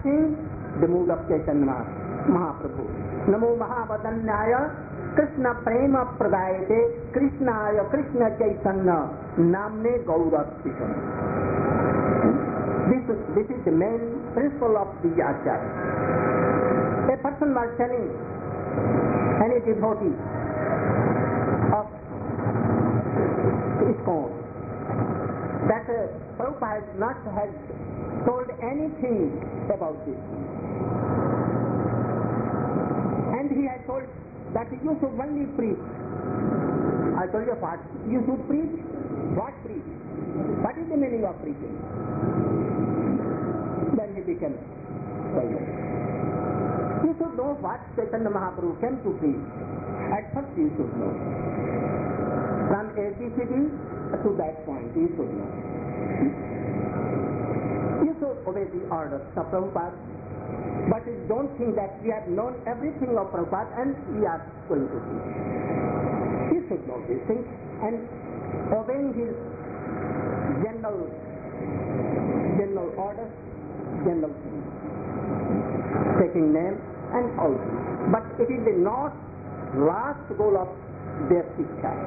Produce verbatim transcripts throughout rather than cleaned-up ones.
watching the mood of Chaitanya Mahaprabhu. Namo Mahavadanyaya Krishna Prema Pradayate Krishnaya Krishna Chaitanya Namne Gaurastikam. This is, this is the main principle of the Acharya. A person was telling any devotee of ISKCON that uh, Prabhupada has not has told anything about this. And he had told that you should only preach. I told you what? You should preach? What preach? What is the meaning of preaching? Then he became silent. You should know what Chaitanya Mahaprabhu came to preach. At first you should know. From A B C D to that point you should know. You should obey the orders of Prabhupada. But don't think that we have known everything of Prabhupada and we are going to teach. You should know these things and obeying his general, general orders, general things, taking name and all things. But it is the not last goal of their teacher.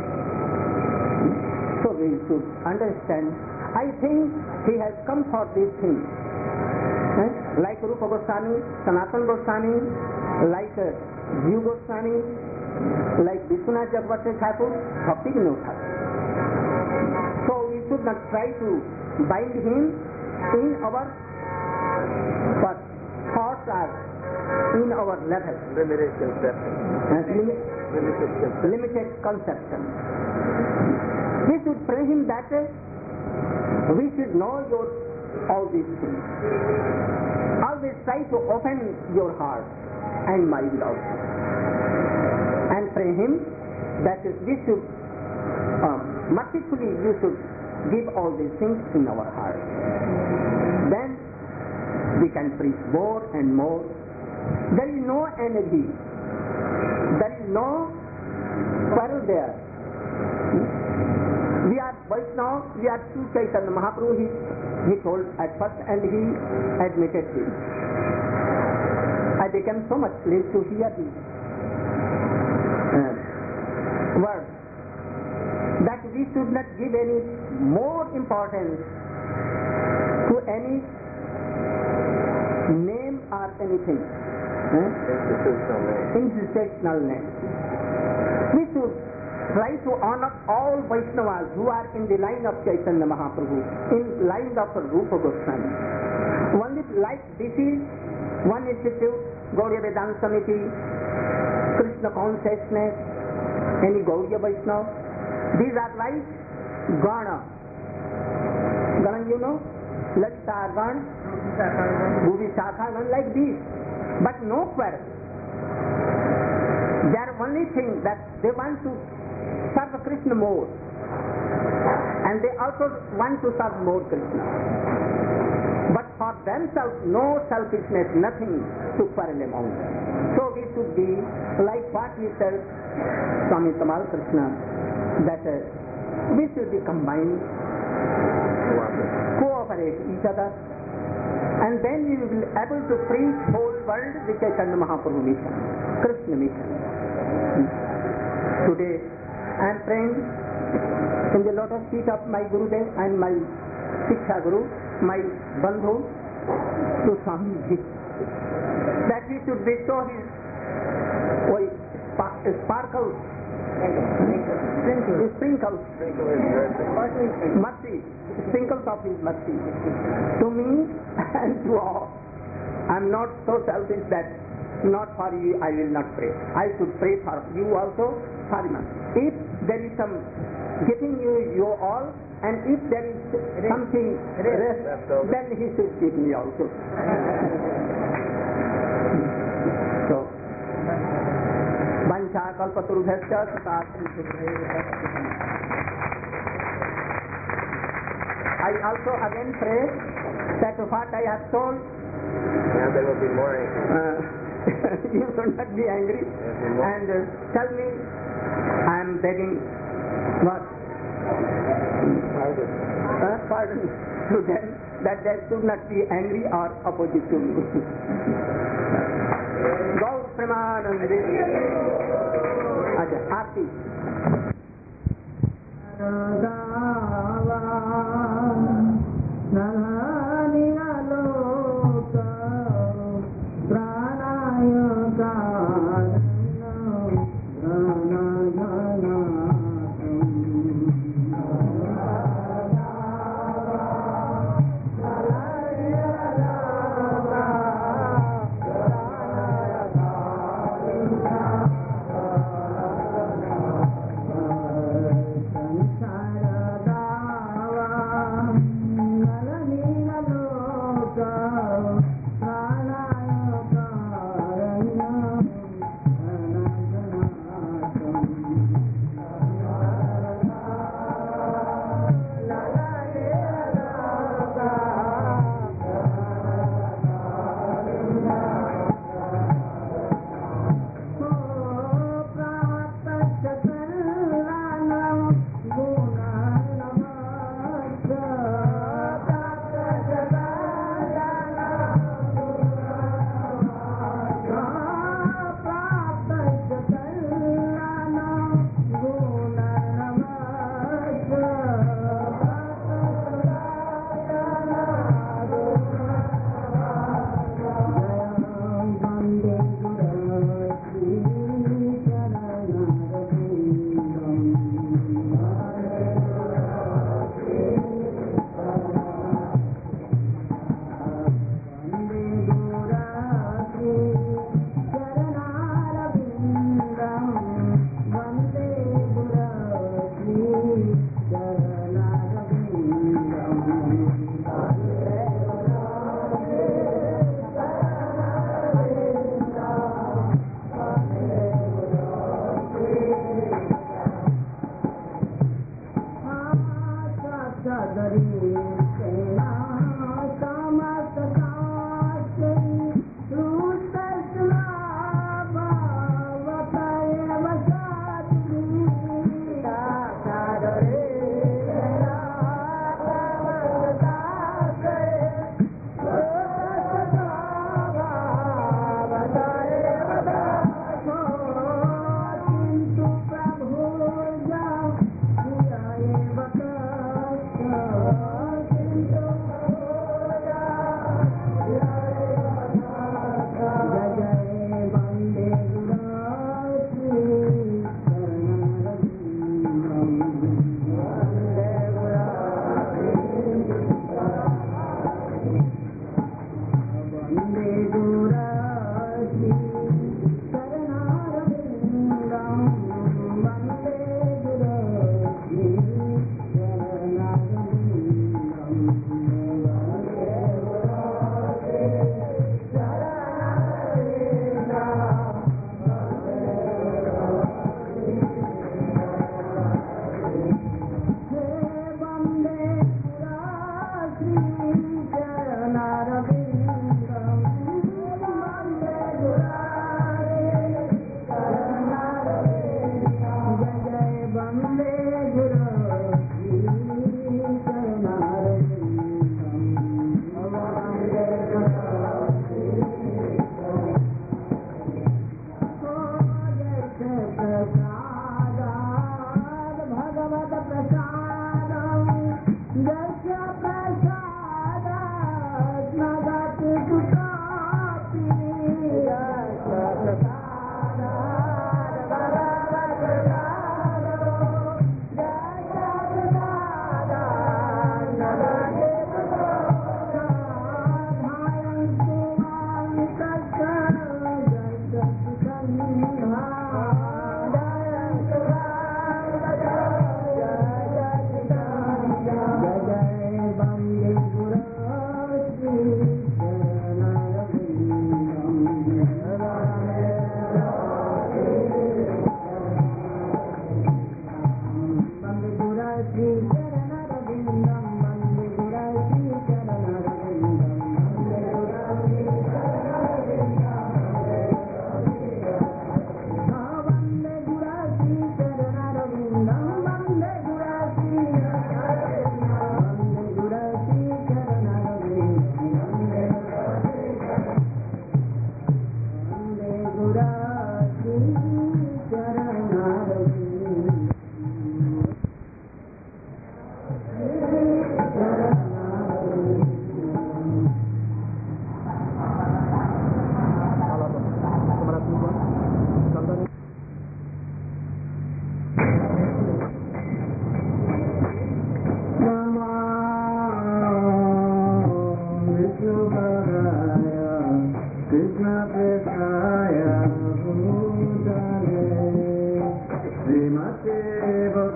So we should understand. I think he has come for these things. Eh? Like Rupa Goswami, Sanatana Goswami, like uh, Jiva Goswami, like Vishwanath Chakravarti Thakur, Bhakti Vinod Thakur. So we should not try to bind him in our but thoughts are in our level. Limited conception. Uh, limit, Limited conception. limited conception. We should pray him that uh, we should know your all these things. Always try to open your heart and mind also. And pray him that is we should um, mercifully you should give all these things in our heart. Then we can preach more and more. There is no energy. There is no quarrel there. We are Vaishnava, we are true Chaitanya Mahaprabhu, he, he told at first and he admitted this. I became so much pleased to hear these uh, words that we should not give any more importance to any name or anything. Uh, Institutional name. institutional name. We should try to honor all Vaishnavas who are in the line of Chaitanya Mahaprabhu, in line of Rupa Goswami. Only like this is one institute, Gauriya Vedanta Samiti, Krishna Consciousness, any Gauriya Vaishnava. These are like Gana. Gana you know? Lalita Gana, Bhuvi Shakha Gana, like this. But no quarrel. They are only thing that they want to serve Krishna more. And they also want to serve more Krishna. But for themselves, no selfishness, nothing to quarrel among them. So we should be like what we said, Swami Tamal Krishna, that uh, we should be combined, cooperate each other, and then we will be able to preach whole world the Chaitanya Mahaprabhu mission, Krishna mission. Today I am praying in the lotus feet of my Gurudev and my Shiksha Guru, my Bandhu, to Swamiji, that he should bestow his oh, spark, sparkles, sprinkles, sprinkles, mercy, sprinkles of his mercy to me and to all. I am not so selfish that not for you I will not pray. I should pray for you also, for him. If there is some getting you, you all, and if there is something rest, then he should give me also. So, Vancha Kalpaturubhasya I also again pray that what I have told, Now they will be more angry. uh, you should not be angry, and uh, tell me, I am begging what? Pardon. uh, pardon to them that they should not be angry or opposite to me. Gaur Premanande. Acha, Aarti.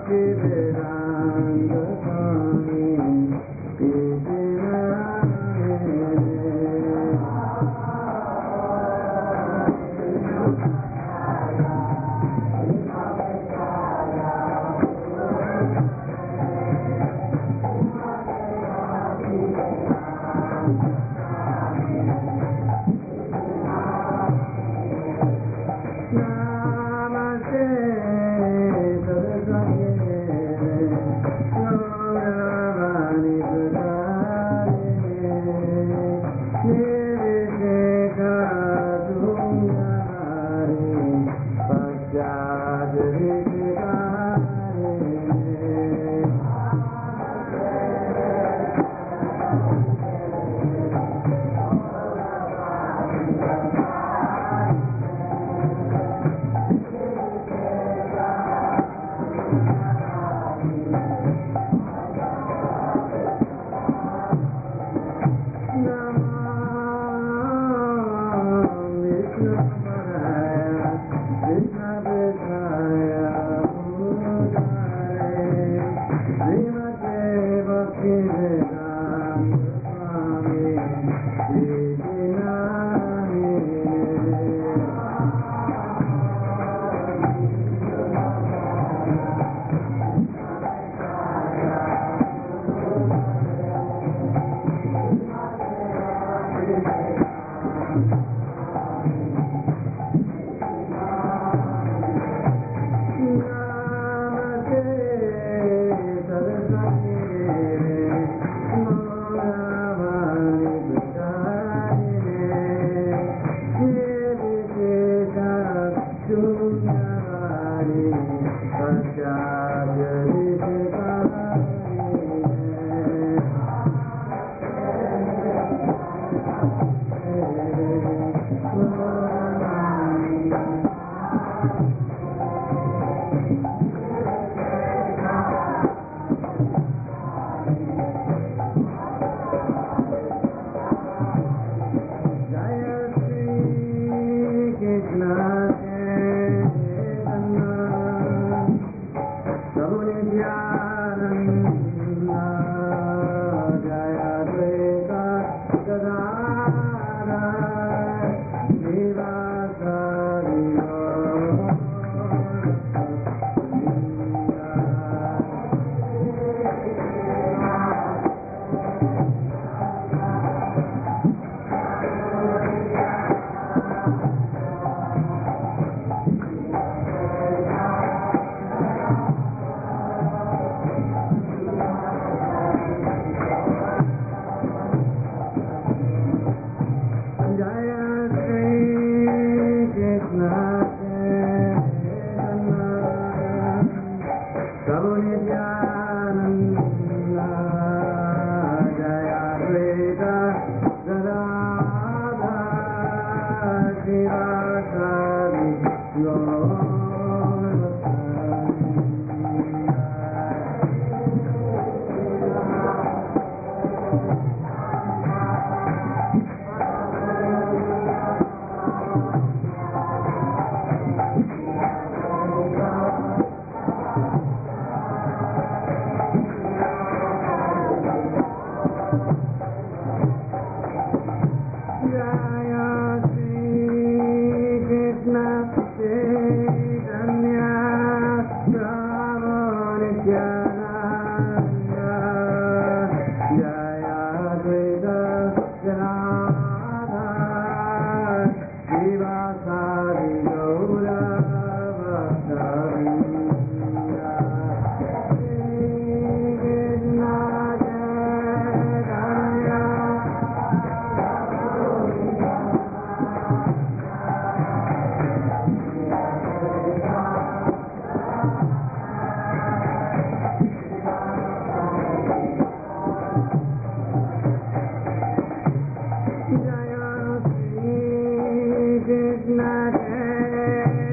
Jaya Sri Krishna Jai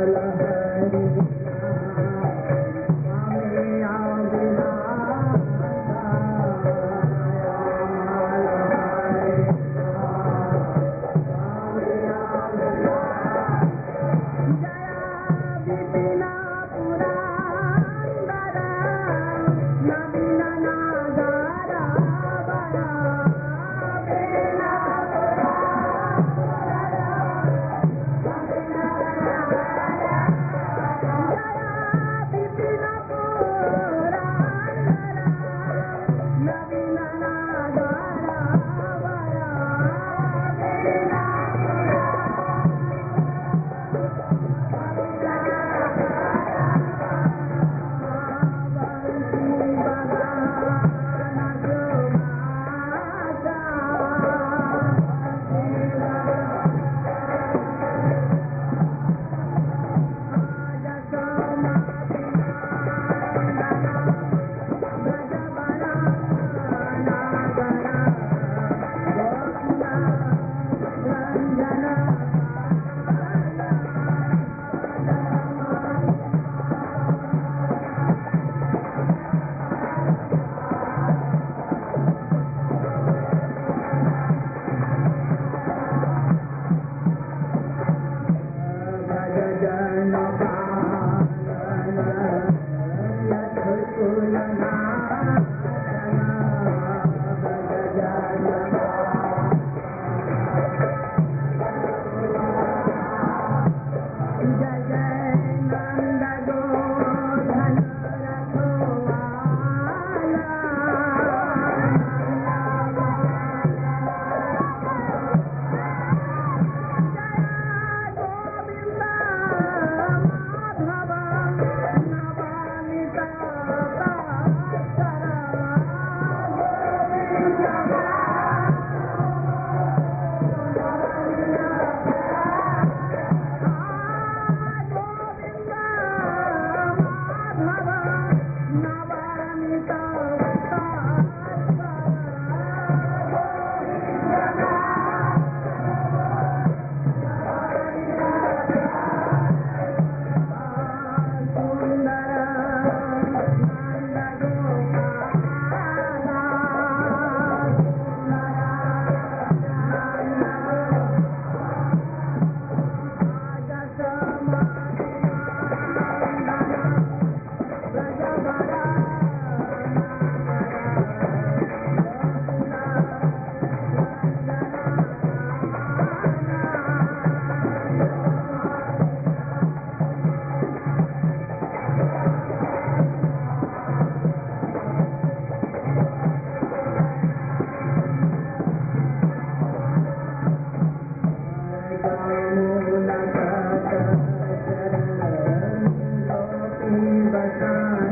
Bye.